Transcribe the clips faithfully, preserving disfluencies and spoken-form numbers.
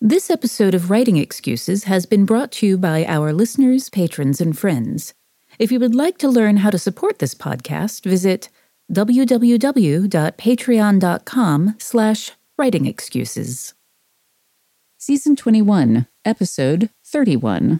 This episode of Writing Excuses has been brought to you by our listeners, patrons, and friends. If you would like to learn how to support this podcast, visit www.patreon.com slash writing excuses. Season twenty-one, Episode thirty-one.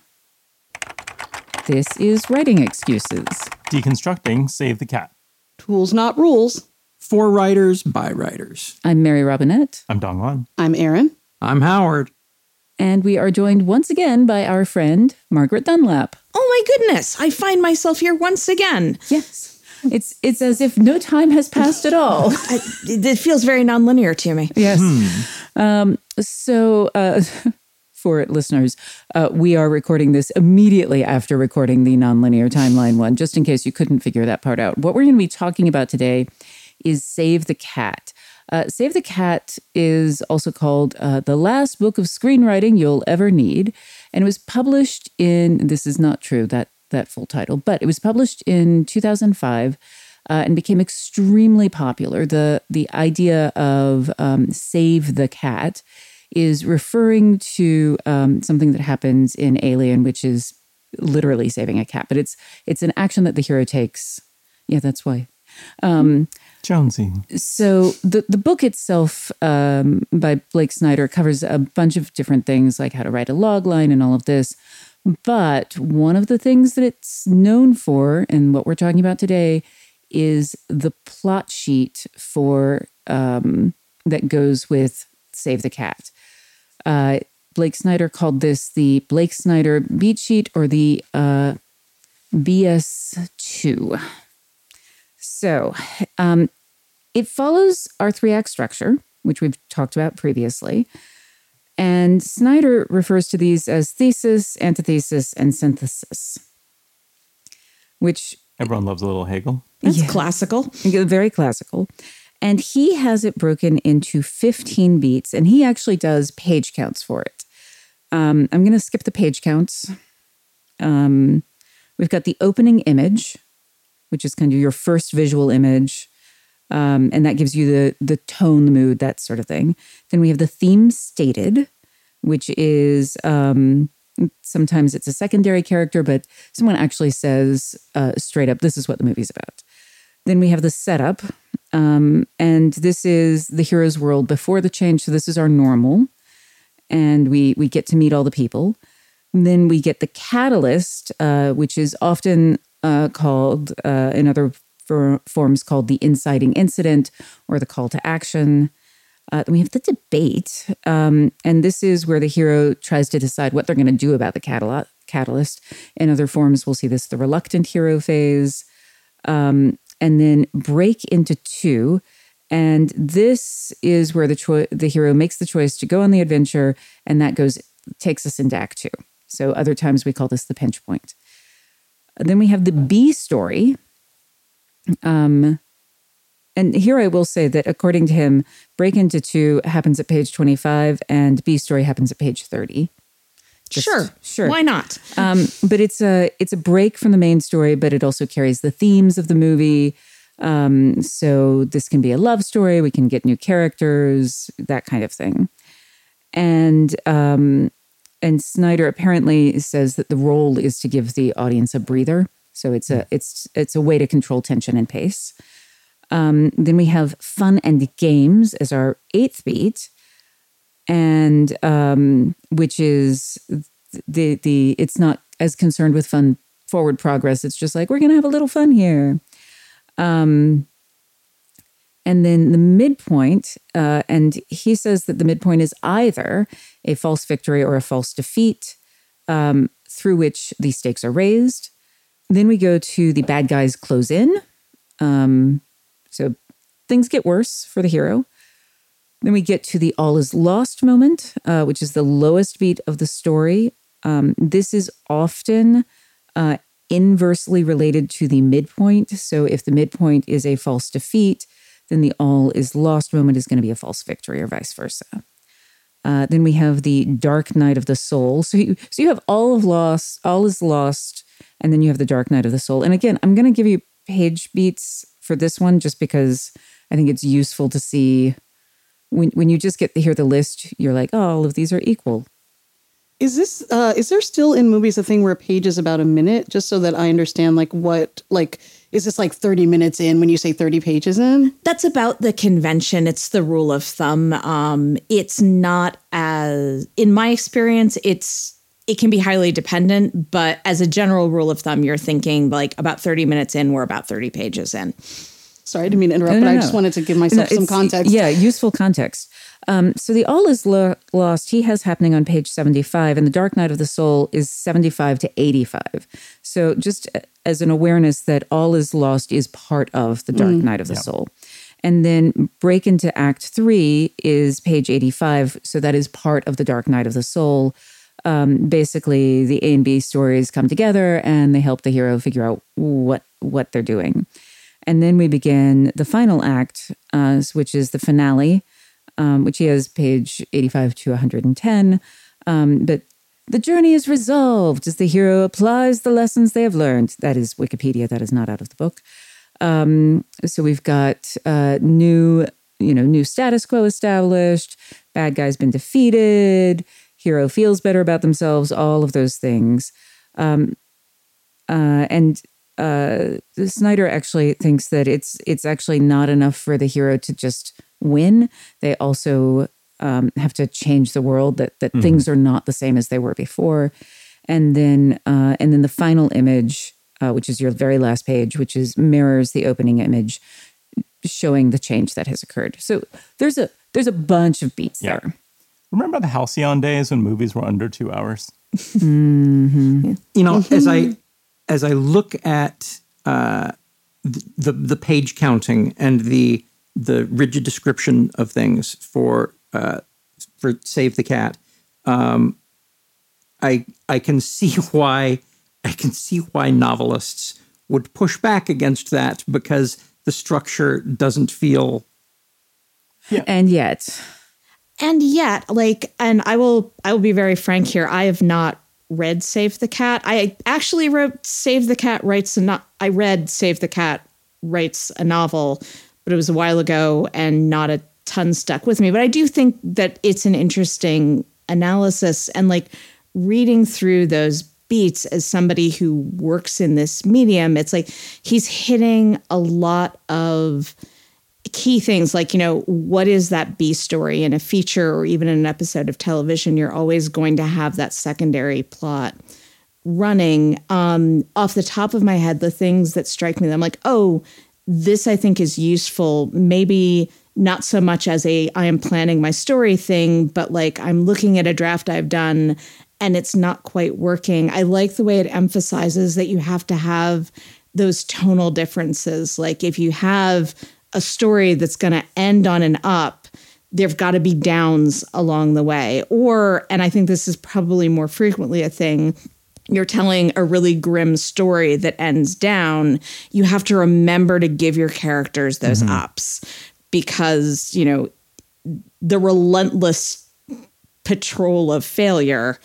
This is Writing Excuses. Deconstructing Save the Cat. Tools, not rules. For writers, by writers. I'm Mary Robinette. I'm Dong Wan. I'm Erin. I'm Howard. And we are joined once again by our friend, Margaret Dunlap. Oh my goodness, I find myself here once again. Yes. It's it's as if no time has passed at all. I, it feels very nonlinear to me. Yes. Hmm. Um, so, uh, for listeners, uh, we are recording this immediately after recording the nonlinear timeline one, just in case you couldn't figure that part out. What we're going to be talking about today is Save the Cat. Uh, Save the Cat is also called uh, The Last Book of Screenwriting You'll Ever Need. And it was published in, this is not true, that, that full title, but it was published in two thousand five uh, and became extremely popular. The, the idea of um, Save the Cat is referring to um, something that happens in Alien, which is literally saving a cat. But it's it's an action that the hero takes. Yeah, that's why. Um, Jonesy. So the, the book itself um, by Blake Snyder covers a bunch of different things, like how to write a log line and all of this. But one of the things that it's known for, and what we're talking about today, is the plot sheet for um, that goes with Save the Cat. Uh, Blake Snyder called this the Blake Snyder beat sheet, or the uh, B S two. So um, it follows our three-act structure, which we've talked about previously. And Snyder refers to these as thesis, antithesis, and synthesis, which... Everyone loves a little Hegel. That's yeah, classical. Very classical. And he has it broken into fifteen beats, and he actually does page counts for it. Um, I'm going to skip the page counts. Um, we've got the opening image, which is kind of your first visual image. Um, and that gives you the the tone, the mood, that sort of thing. Then we have the theme stated, which is um, sometimes it's a secondary character, but someone actually says uh, straight up, this is what the movie's about. Then we have the setup, um, and this is the hero's world before the change. So this is our normal, and we we get to meet all the people. And then we get the catalyst, uh, which is often uh, called, uh, in other for forms called the inciting incident or the call to action. Uh, then we have the debate, um, and this is where the hero tries to decide what they're going to do about the catal- catalyst. In other forms, we'll see this the reluctant hero phase, um, and then break into two. And this is where the cho- the hero makes the choice to go on the adventure, and that goes takes us into Act Two. So other times we call this the pinch point. Then we have the B story. Um, and here I will say that according to him, Break Into Two happens at page twenty-five and B story happens at page thirty. Just, sure. Sure. Why not? um, but it's a it's a break from the main story, but it also carries the themes of the movie. Um, so this can be a love story. We can get new characters, that kind of thing. And um, and Snyder apparently says that the role is to give the audience a breather. So it's a it's it's a way to control tension and pace. Um, then we have fun and games as our eighth beat, and um, which is the the it's not as concerned with fun forward progress. It's just like we're gonna have a little fun here. Um, and then the midpoint, uh, and he says that the midpoint is either a false victory or a false defeat, um, through which the stakes are raised. Then we go to the bad guys close in. Um, so things get worse for the hero. Then we get to the all is lost moment, uh, which is the lowest beat of the story. Um, this is often uh, inversely related to the midpoint. So if the midpoint is a false defeat, then the all is lost moment is going to be a false victory, or vice versa. Uh, then we have the dark night of the soul. So you, so you have all of lost, all is lost, and then you have the dark night of the soul. And again, I'm going to give you page beats for this one just because I think it's useful to see when when you just get to hear the list, you're like, oh, all of these are equal. Is this, uh, is there still in movies a thing where a page is about a minute? Just so that I understand, like, what, like, is this like thirty minutes in when you say thirty pages in? That's about the convention. It's the rule of thumb. Um, it's not as, in my experience, it's, it can be highly dependent, but as a general rule of thumb, you're thinking like about thirty minutes in, we're about thirty pages in. Sorry, I didn't mean to interrupt, No, no, but I no. just wanted to give myself No, some it's- context. Yeah, useful context. Um, so the All is Lo- Lost, he has happening on page seventy-five, and the Dark Night of the Soul is seventy-five to eighty-five. So just as an awareness that All is Lost is part of the Dark Night of the Yeah. Soul. And then break into Act Three is page eighty-five. So that is part of the Dark Night of the Soul. Um, basically, the A and B stories come together and they help the hero figure out what what they're doing. And then we begin the final act, uh, which is the finale, um, which he has page eighty-five to one hundred ten. Um, but the journey is resolved as the hero applies the lessons they have learned. That is Wikipedia. That is not out of the book. Um, so we've got uh, new, you know, new status quo established. Bad guy's been defeated. Hero feels better about themselves. All of those things. Um, uh, and uh, Snyder actually thinks that it's it's actually not enough for the hero to just win. They also um, have to change the world. That that things are not the same as they were before. And then uh, and then the final image, uh, which is your very last page, which is mirrors the opening image, showing the change that has occurred. So there's a there's a bunch of beats Yeah. there. Remember the Halcyon days when movies were under two hours? You know, as I as I look at uh, the, the the page counting and the the rigid description of things for uh, for Save the Cat, um, I I can see why I can see why novelists would push back against that, because the structure doesn't feel. And yet, And yet, like, and I will, I will be very frank here. I have not read Save the Cat. I actually wrote Save the Cat writes a no- I read Save the Cat writes a novel, but it was a while ago and not a ton stuck with me. But I do think that it's an interesting analysis, and like reading through those beats as somebody who works in this medium, it's like he's hitting a lot of key things, like, you know, what is that B story in a feature or even in an episode of television? You're always going to have that secondary plot running. Um, off the top of my head, the things that strike me, I'm like, oh, this I think is useful. Maybe not so much as a I am planning my story thing, but like I'm looking at a draft I've done and it's not quite working. I like the way it emphasizes that you have to have those tonal differences. Like if you have a story that's going to end on an up, there've got to be downs along the way. Or, and I think this is probably more frequently a thing, you're telling a really grim story that ends down, you have to remember to give your characters those Mm-hmm. ups, because, you know, the relentless patrol of failure,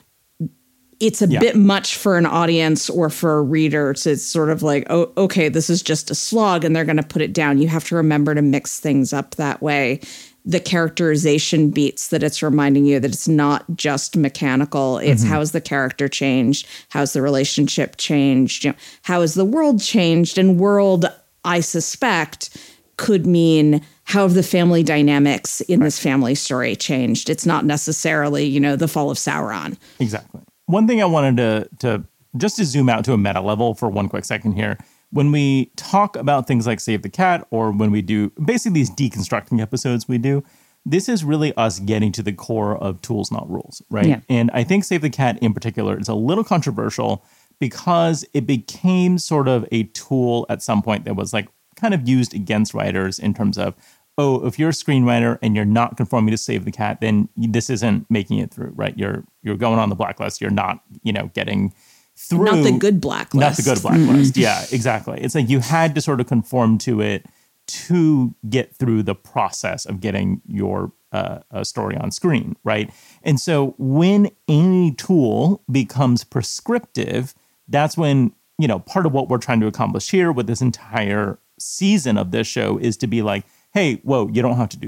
it's a Yeah. bit much for an audience or for a reader to sort of like, oh, okay, this is just a slog and they're going to put it down. You have to remember to mix things up that way. The characterization beats that it's reminding you that it's not just mechanical. It's how has the character changed? How's the relationship changed? You know, how has the world changed? And world, I suspect, could mean how have the family dynamics in this family story changed? It's not necessarily, you know, the fall of Sauron. Exactly. One thing I wanted to to just to zoom out to a meta level for one quick second here. When we talk about things like Save the Cat, or when we do basically these deconstructing episodes we do, this is really us getting to the core of tools, not rules, right? Yeah. And I think Save the Cat in particular is a little controversial because it became sort of a tool at some point that was like kind of used against writers in terms of, oh, if you're a screenwriter and you're not conforming to Save the Cat, then this isn't making it through, right? You're you're going on the blacklist. You're not, you know, getting through. Not the good blacklist. Not the good blacklist. Yeah, exactly. It's like you had to sort of conform to it to get through the process of getting your uh, a story on screen, right? And so when any tool becomes prescriptive, that's when, you know, part of what we're trying to accomplish here with this entire season of this show is to be like, hey, whoa, you don't have to do that.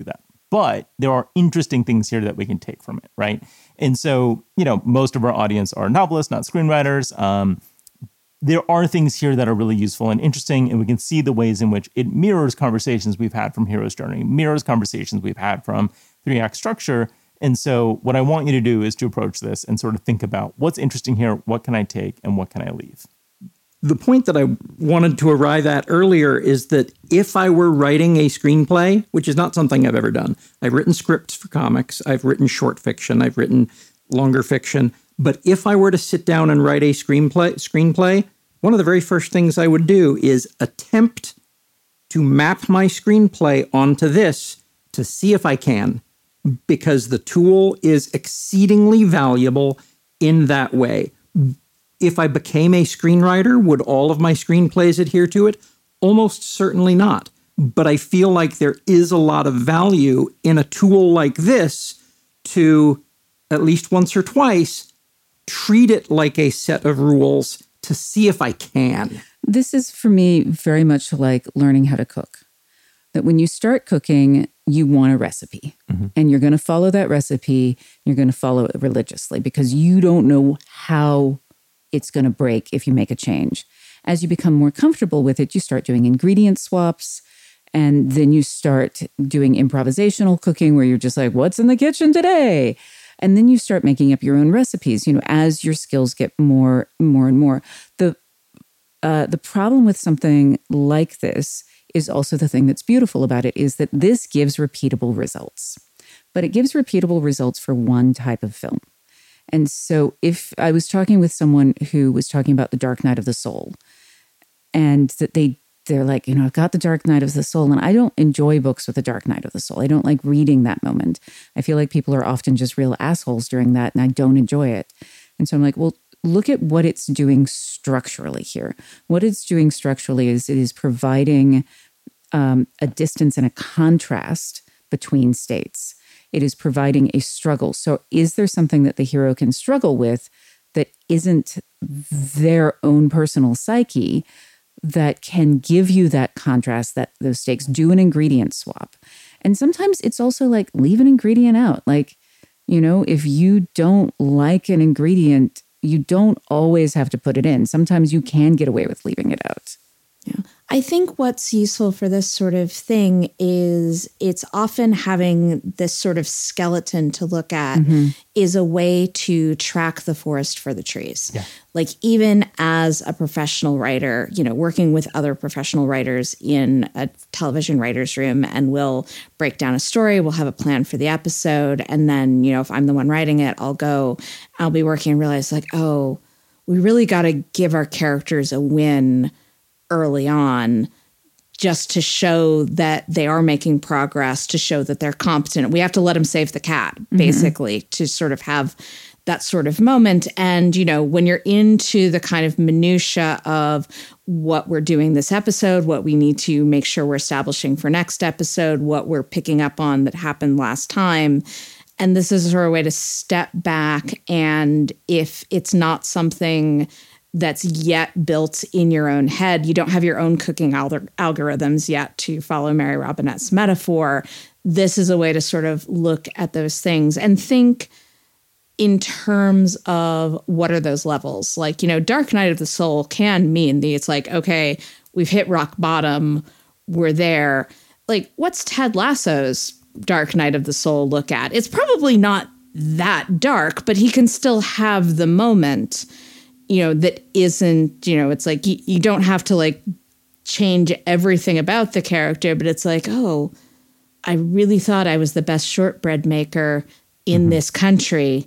but there are interesting things here that we can take from it, right? And so, you know, most of our audience are novelists, not screenwriters. Um, there are things here that are really useful and interesting, and we can see the ways in which it mirrors conversations we've had from Hero's Journey, mirrors conversations we've had from three-act structure. And so what I want you to do is to approach this and sort of think about what's interesting here, what can I take, and what can I leave? The point that I wanted to arrive at earlier is that if I were writing a screenplay, which is not something I've ever done, I've written scripts for comics, I've written short fiction, I've written longer fiction, but if I were to sit down and write a screenplay, screenplay, one of the very first things I would do is attempt to map my screenplay onto this to see if I can, because the tool is exceedingly valuable in that way. If I became a screenwriter, would all of my screenplays adhere to it? Almost certainly not. But I feel like there is a lot of value in a tool like this to, at least once or twice, treat it like a set of rules to see if I can. This is, for me, very much like learning how to cook. That when you start cooking, you want a recipe. Mm-hmm. And you're going to follow that recipe. You're going to follow it religiously because you don't know how it's going to break if you make a change. As you become more comfortable with it, you start doing ingredient swaps, and then you start doing improvisational cooking where you're just like, what's in the kitchen today? And then you start making up your own recipes, you know, as your skills get more, more and more. The, uh, the problem with something like this is also the thing that's beautiful about it is that this gives repeatable results. But it gives repeatable results for one type of film. And so if I was talking with someone who was talking about The Dark Night of the Soul, and that they, they're like, you know, I've got The Dark Night of the Soul, and I don't enjoy books with The Dark Night of the Soul. I don't like reading that moment. I feel like people are often just real assholes during that, and I don't enjoy it. And so I'm like, well, look at what it's doing structurally here. What it's doing structurally is it is providing um, a distance and a contrast between states. It is providing a struggle. So is there something that the hero can struggle with that isn't their own personal psyche that can give you that contrast, that those stakes? Do an ingredient swap. And sometimes it's also like leave an ingredient out. Like, you know, if you don't like an ingredient, you don't always have to put it in. Sometimes you can get away with leaving it out. Yeah. I think what's useful for this sort of thing is it's often having this sort of skeleton to look at mm-hmm. is a way to track the forest for the trees. Yeah. Like even as a professional writer, you know, working with other professional writers in a television writer's room, and we'll break down a story, we'll have a plan for the episode. And then, you know, if I'm the one writing it, I'll go, I'll be working and realize like, oh, we really got to give our characters a win early on just to show that they are making progress, to show that they're competent. We have to let them save the cat, basically, mm-hmm. to sort of have that sort of moment. And, you know, when you're into the kind of minutia of what we're doing this episode, what we need to make sure we're establishing for next episode, what we're picking up on that happened last time. And this is sort of a way to step back. And if it's not something that's yet built in your own head, you don't have your own cooking al- algorithms yet, to follow Mary Robinette's metaphor, this is a way to sort of look at those things and think in terms of what are those levels. Like, you know, Dark Night of the Soul can mean the, it's like, okay, we've hit rock bottom, we're there. Like, what's Ted Lasso's Dark Night of the Soul look at? It's probably not that dark, but he can still have the moment, you know, that isn't, you know, it's like you, you don't have to like change everything about the character, but it's like, oh, I really thought I was the best shortbread maker in mm-hmm. this country.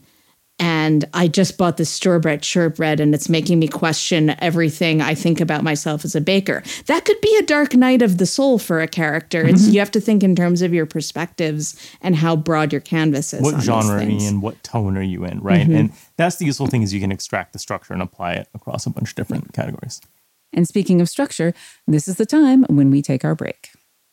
And I just bought this store-bought shortbread, and it's making me question everything I think about myself as a baker. That could be a dark night of the soul for a character. Mm-hmm. It's, you have to think in terms of your perspectives and how broad your canvas is. What on genre these are you in? What tone are you in, right? Mm-hmm. And that's the useful thing, is you can extract the structure and apply it across a bunch of different mm-hmm. categories. And speaking of structure, this is the time when we take our break.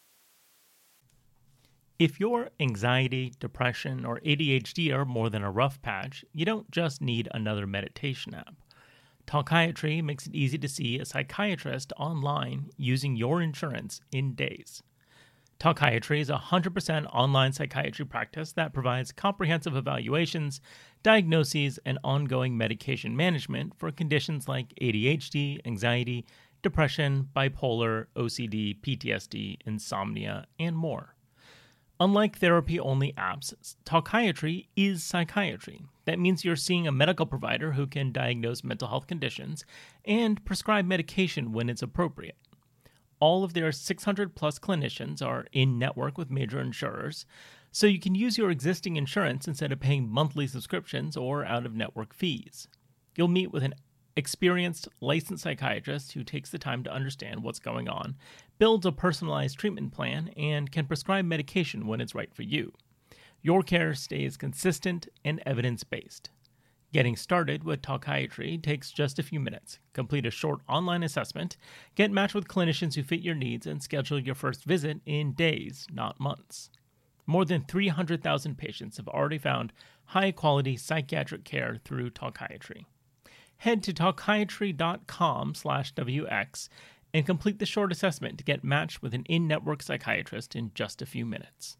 If your anxiety, depression, or A D H D are more than a rough patch, you don't just need another meditation app. Talkiatry makes it easy to see a psychiatrist online using your insurance in days. Talkiatry is a one hundred percent online psychiatry practice that provides comprehensive evaluations, diagnoses, and ongoing medication management for conditions like A D H D, anxiety, depression, bipolar, O C D, P T S D, insomnia, and more. Unlike therapy-only apps, Talkiatry is psychiatry. That means you're seeing a medical provider who can diagnose mental health conditions and prescribe medication when it's appropriate. All of their six hundred plus clinicians are in network with major insurers, so you can use your existing insurance instead of paying monthly subscriptions or out-of-network fees. You'll meet with an experienced, licensed psychiatrist who takes the time to understand what's going on, builds a personalized treatment plan, and can prescribe medication when it's right for you. Your care stays consistent and evidence-based. Getting started with Talkiatry takes just a few minutes. Complete a short online assessment, get matched with clinicians who fit your needs, and schedule your first visit in days, not months. More than three hundred thousand patients have already found high-quality psychiatric care through Talkiatry. Head to talkiatry.com slash WX and complete the short assessment to get matched with an in-network psychiatrist in just a few minutes.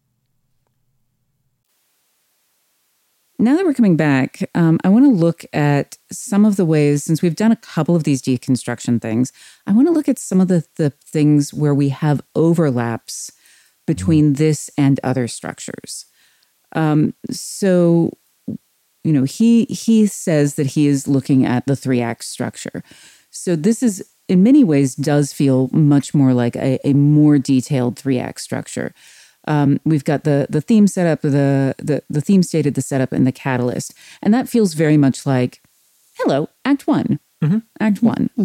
Now that we're coming back, um, I want to look at some of the ways, since we've done a couple of these deconstruction things, I want to look at some of the, the things where we have overlaps between this and other structures. Um, so, you know, he he says that he is looking at the three-act structure. So this is, in many ways, does feel much more like a, a more detailed three-act structure. Um, we've got the the theme setup, the, the the theme stated, the setup, and the catalyst. And that feels very much like, hello, act one, mm-hmm. act one. Mm-hmm.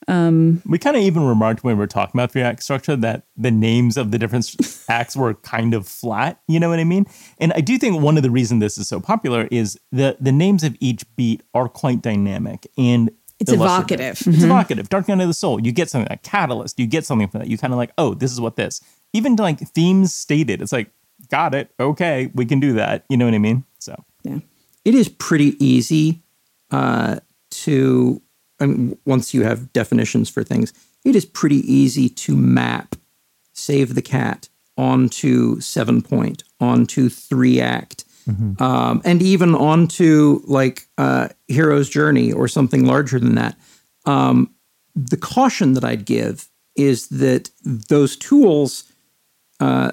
Um, we kind of even remarked when we were talking about three-act structure that the names of the different acts were kind of flat, you know what I mean? And I do think one of the reasons this is so popular is the, the names of each beat are quite dynamic and it's evocative. Mm-hmm. It's evocative. Dark Night of the Soul, you get something like Catalyst, you get something from that. You kind of like, oh, this is what this. Even like themes stated, it's like, got it, okay, we can do that. You know what I mean? So yeah, it is pretty easy uh, to. I mean, once you have definitions for things, it is pretty easy to map Save the Cat onto seven point, onto three act, mm-hmm. um, and even onto like uh, Hero's Journey or something larger than that. Um, the caution that I'd give is that those tools uh,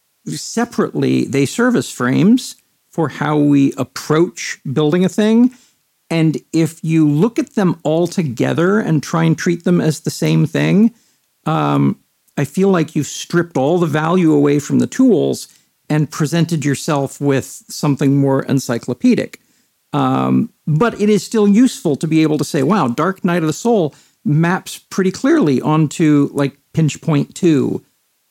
separately, they serve as frames for how we approach building a thing. And if you look at them all together and try and treat them as the same thing, um, I feel like you've stripped all the value away from the tools and presented yourself with something more encyclopedic. Um, but it is still useful to be able to say, wow, Dark Night of the Soul maps pretty clearly onto like pinch point two.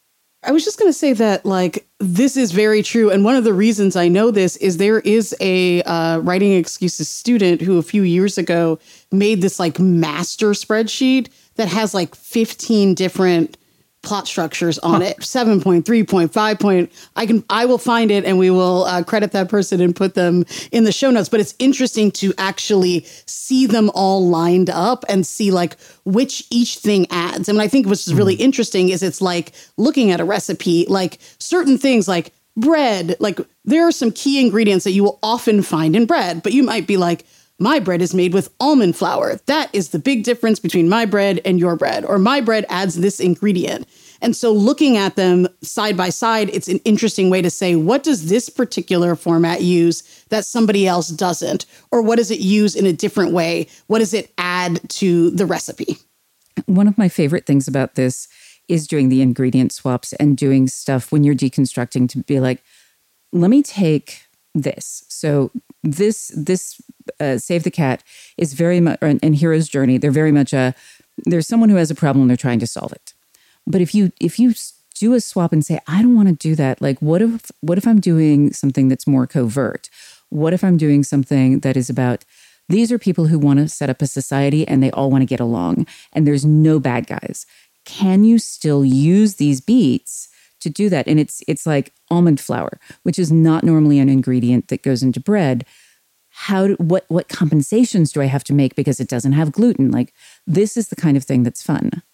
I was just going to say that, like, this is very true. And one of the reasons I know this is there is a uh, writing excuses student who a few years ago made this like master spreadsheet that has like fifteen different plot structures on huh. it. seven point, three point, five point. I can, I will find it and we will uh, credit that person and put them in the show notes. But it's interesting to actually see them all lined up and see like which each thing adds. And I think what's really mm. interesting is it's like looking at a recipe, like certain things like bread, like there are some key ingredients that you will often find in bread, but you might be like, my bread is made with almond flour. That is the big difference between my bread and your bread, or my bread adds this ingredient. And so looking at them side by side, it's an interesting way to say, what does this particular format use that somebody else doesn't? Or what does it use in a different way? What does it add to the recipe? One of my favorite things about this is doing the ingredient swaps and doing stuff when you're deconstructing to be like, let me take this. So this, this uh, Save the Cat is very much, and, and Hero's Journey, they're very much a, there's someone who has a problem and they're trying to solve it. But if you if you do a swap and say, I don't want to do that, like what if what if I'm doing something that's more covert? What if I'm doing something that is about, these are people who want to set up a society and they all want to get along and there's no bad guys. Can you still use these beats to do that? And it's it's like almond flour, which is not normally an ingredient that goes into bread. How do, what what compensations do I have to make because it doesn't have gluten? Like, this is the kind of thing that's fun.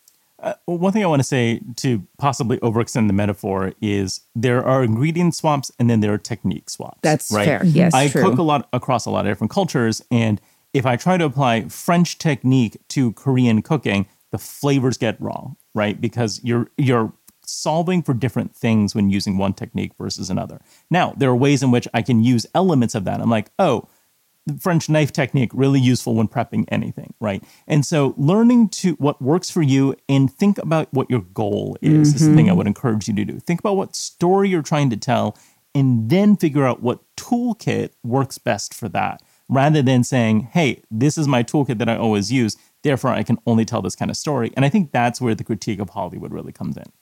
Uh, one thing I want to say to possibly overextend the metaphor is there are ingredient swaps and then there are technique swaps. That's right? fair. Yes, I true. cook a lot across a lot of different cultures, and if I try to apply French technique to Korean cooking, the flavors get wrong, right? Because you're you're solving for different things when using one technique versus another. Now, there are ways in which I can use elements of that. I'm like, oh, the French knife technique, really useful when prepping anything, right? And so learning to what works for you and think about what your goal is mm-hmm. is the thing I would encourage you to do. Think about what story you're trying to tell and then figure out what toolkit works best for that, rather than saying, hey, this is my toolkit that I always use, therefore I can only tell this kind of story. And I think that's where the critique of Hollywood really comes in.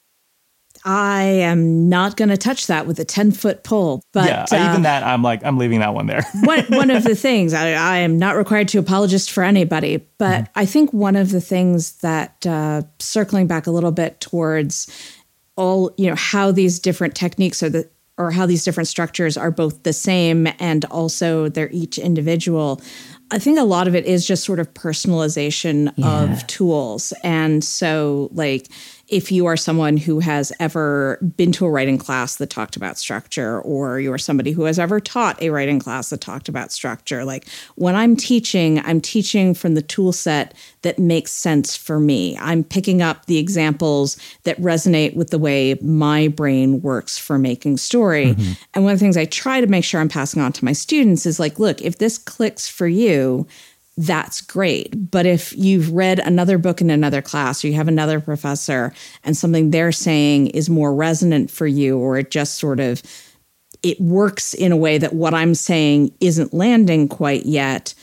I am not going to touch that with a ten-foot pole. But yeah, uh, even that, I'm like, I'm leaving that one there. one, one of the things, I, I am not required to apologize for anybody, but mm-hmm. I think one of the things that, uh, circling back a little bit towards all, you know, how these different techniques are the, or how these different structures are both the same and also they're each individual. I think a lot of it is just sort of personalization yeah. of tools. And so, like, if you are someone who has ever been to a writing class that talked about structure, or you are somebody who has ever taught a writing class that talked about structure, like when I'm teaching, I'm teaching from the tool set that makes sense for me. I'm picking up the examples that resonate with the way my brain works for making story. Mm-hmm. And one of the things I try to make sure I'm passing on to my students is like, look, if this clicks for you, that's great. But if you've read another book in another class, or you have another professor and something they're saying is more resonant for you, or it just sort of, it works in a way that what I'm saying isn't landing quite yet,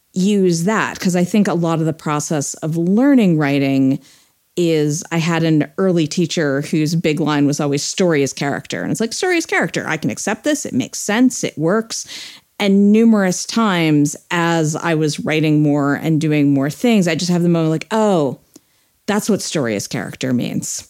use that. Because I think a lot of the process of learning writing is, I had an early teacher whose big line was always story is character. And it's like, story is character. I can accept this. It makes sense. It works. And numerous times as I was writing more and doing more things, I just have the moment like, oh, that's what story is character means.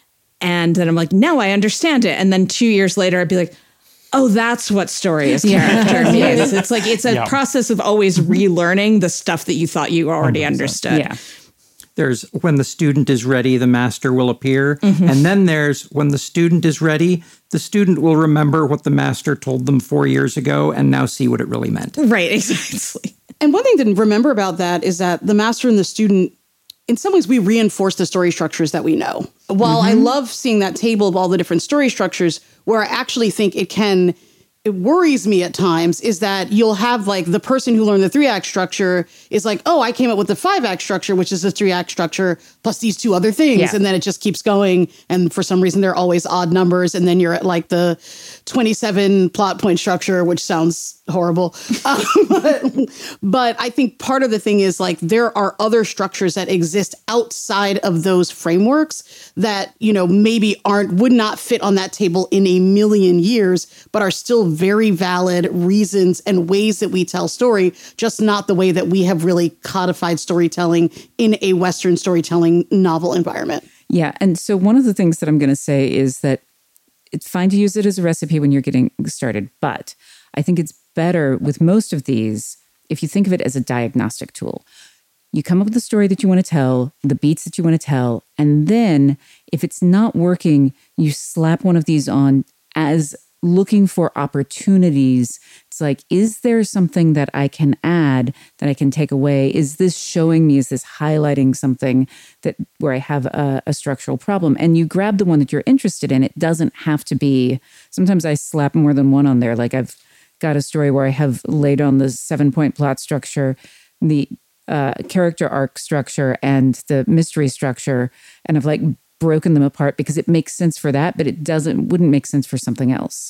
And then I'm like, now I understand it. And then two years later, I'd be like, oh, that's what story is character means. It's like, it's a yeah. process of always relearning the stuff that you thought you already one hundred percent understood. Yeah. There's when the student is ready, the master will appear. Mm-hmm. And then there's when the student is ready, the student will remember what the master told them four years ago and now see what it really meant. Right, exactly. And one thing to remember about that is that the master and the student, in some ways, we reinforce the story structures that we know. While mm-hmm. I love seeing that table of all the different story structures, where I actually think it can... it worries me at times is that you'll have like the person who learned the three act structure is like, oh, I came up with the five act structure, which is a three act structure plus these two other things. Yeah. And then it just keeps going. And for some reason, they're always odd numbers. And then you're at like the twenty-seven plot point structure, which sounds horrible. Um, but, but I think part of the thing is like, there are other structures that exist outside of those frameworks that, you know, maybe aren't, would not fit on that table in a million years, but are still very valid reasons and ways that we tell story, just not the way that we have really codified storytelling in a Western storytelling novel environment. Yeah. And so one of the things that I'm going to say is that it's fine to use it as a recipe when you're getting started, but I think it's better with most of these if you think of it as a diagnostic tool. You come up with the story that you want to tell, the beats that you want to tell, and then if it's not working, you slap one of these on as looking for opportunities. It's like, is there something that I can add, that I can take away? Is this showing me, is this highlighting something that where I have a, a structural problem? And you grab the one that you're interested in. It doesn't have to be, sometimes I slap more than one on there. Like I've got a story where I have laid on the seven point plot structure, the uh, character arc structure, and the mystery structure, and I've like broken them apart because it makes sense for that, but it doesn't, wouldn't make sense for something else.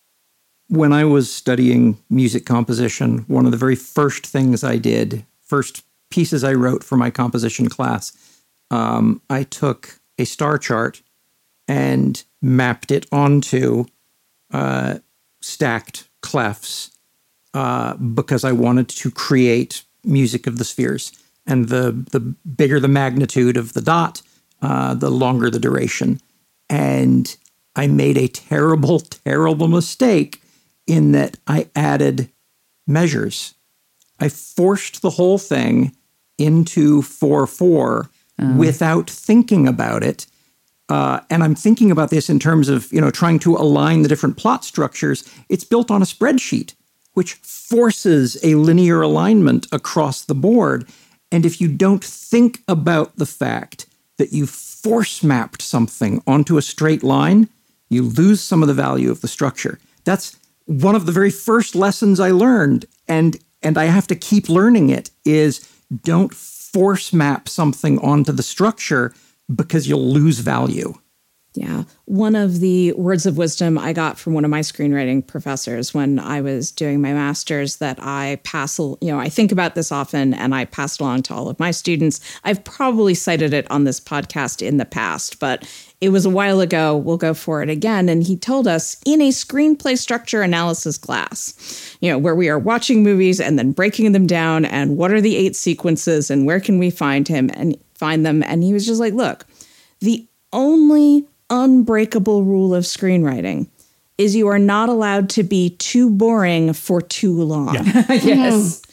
When I was studying music composition, one of the very first things I did, first pieces I wrote for my composition class, um, I took a star chart and mapped it onto uh, stacked clefs uh, because I wanted to create music of the spheres. And the the bigger the magnitude of the dot, uh, the longer the duration. And I made a terrible, terrible mistake in that I added measures. I forced the whole thing into four four um, without thinking about it. Uh, and I'm thinking about this in terms of, you know, trying to align the different plot structures. It's built on a spreadsheet, which forces a linear alignment across the board. And if you don't think about the fact that you force mapped something onto a straight line, you lose some of the value of the structure. That's one of the very first lessons I learned, and and I have to keep learning it, is don't force map something onto the structure because you'll lose value. Yeah. One of the words of wisdom I got from one of my screenwriting professors when I was doing my master's that I pass, you know, I think about this often and I pass it along to all of my students. I've probably cited it on this podcast in the past, but it was a while ago. We'll go for it again. And he told us in a screenplay structure analysis class, you know, where we are watching movies and then breaking them down and what are the eight sequences and where can we find him and find them. And he was just like, look, the only unbreakable rule of screenwriting is you are not allowed to be too boring for too long. Yeah. yes.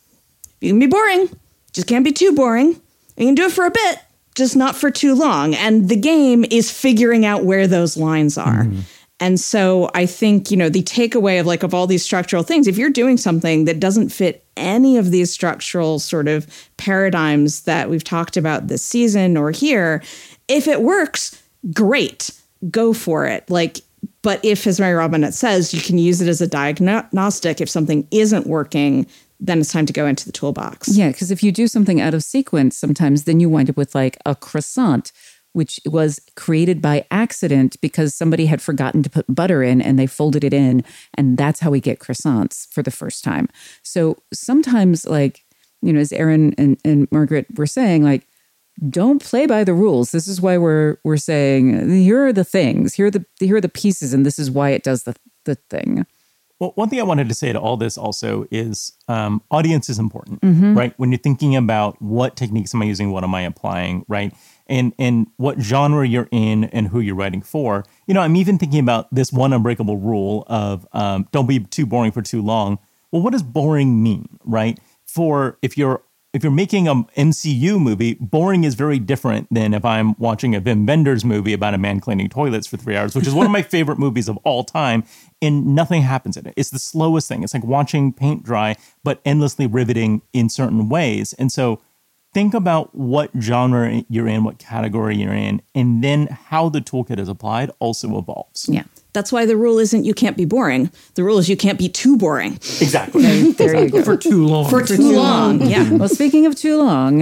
You can be boring, just can't be too boring. You can do it for a bit, just not for too long. And the game is figuring out where those lines are. Mm-hmm. And so I think, you know, the takeaway of like of all these structural things, if you're doing something that doesn't fit any of these structural sort of paradigms that we've talked about this season or here, if it works, great, go for it. Like, but if, as Mary Robinette says, you can use it as a diagnostic. If something isn't working, then it's time to go into the toolbox. Yeah, because if you do something out of sequence, sometimes then you wind up with like a croissant, which was created by accident because somebody had forgotten to put butter in and they folded it in. And that's how we get croissants for the first time. So sometimes, like, you know, as Erin and, and Margaret were saying, like, don't play by the rules. This is why we're we're saying, here are the things, here are the here are the pieces, and this is why it does the, the thing. Well, one thing I wanted to say to all this also is um, audience is important, mm-hmm. right? When you're thinking about what techniques am I using, what am I applying, right? And and what genre you're in and who you're writing for. You know, I'm even thinking about this one unbreakable rule of um, don't be too boring for too long. Well, what does boring mean, right? For if you're if you're making an M C U movie, boring is very different than if I'm watching a Wim Wenders movie about a man cleaning toilets for three hours, which is one of my favorite movies of all time, and nothing happens in it. It's the slowest thing. It's like watching paint dry, but endlessly riveting in certain ways. And so think about what genre you're in, what category you're in, and then how the toolkit is applied also evolves. Yeah. That's why the rule isn't you can't be boring. The rule is you can't be too boring. Exactly. There, there you go. For too long. For, For too, too long. long. Yeah. Well, speaking of too long,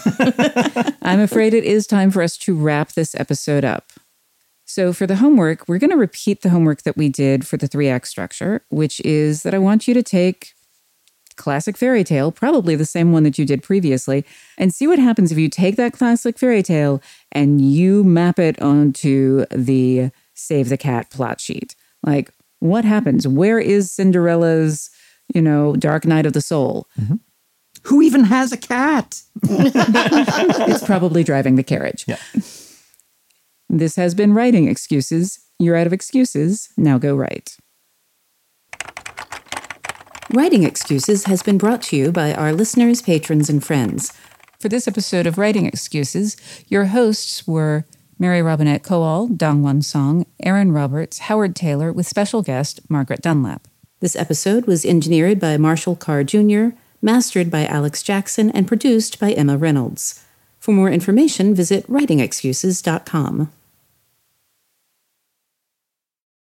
I'm afraid it is time for us to wrap this episode up. So for the homework, we're going to repeat the homework that we did for the three-act structure, which is that I want you to take classic fairy tale, probably the same one that you did previously, and see what happens if you take that classic fairy tale and you map it onto the Save the Cat plot sheet. Like, what happens? Where is Cinderella's, you know, Dark Night of the Soul? Mm-hmm. Who even has a cat? It's probably driving the carriage. Yeah. This has been Writing Excuses. You're out of excuses. Now go write. Writing Excuses has been brought to you by our listeners, patrons, and friends. For this episode of Writing Excuses, your hosts were Mary Robinette Kowal, Dongwon Song, Erin Roberts, Howard Taylor, with special guest Margaret Dunlap. This episode was engineered by Marshall Carr Junior, mastered by Alex Jackson, and produced by Emma Reynolds. For more information, visit writing excuses dot com.